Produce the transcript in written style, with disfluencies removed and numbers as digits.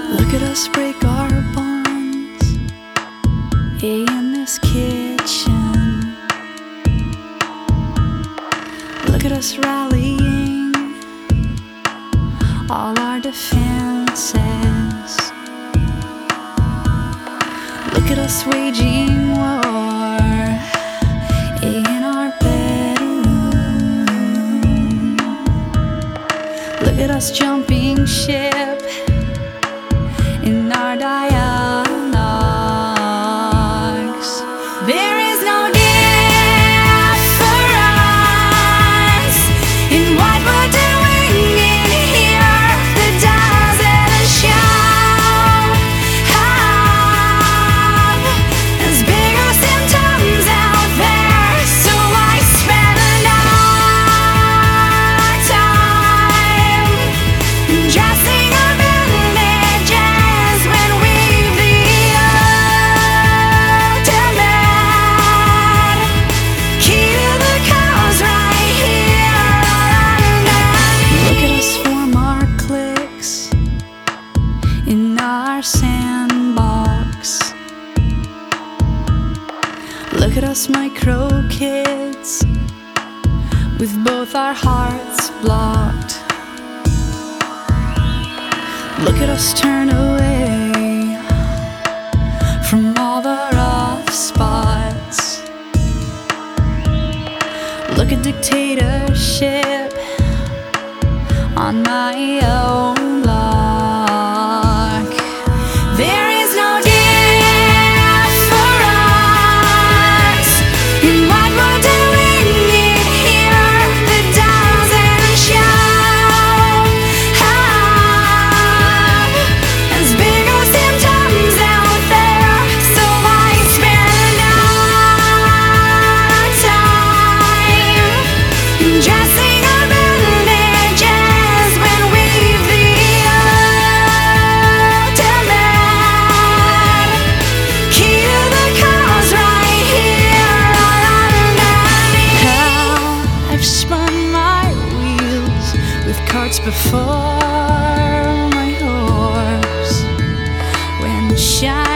Look at us break our bonds in this kitchen. Look at us rallying all our defenses. Look at us waging war in our bedroom. Look at us jumping ship in our dialogues. There is no difference in what we're doing in here that doesn't show up as bigger symptoms out there. So I spend our time dressing up bandages when we've the ultimate key to the cause right here. Look at us form our cliques in our sandbox. Look at us micro kids with both our hearts blocked. Look at us turn away from all the rough spots. Look at dictatorship on my own block. There is no difference in what we're doing in here that doesn't show up as bigger symptoms out there. So I spend our time dressing up bandages when we've the ultimate key to the cause right here underneath. How I've spun my wheels with carts before my horse when shine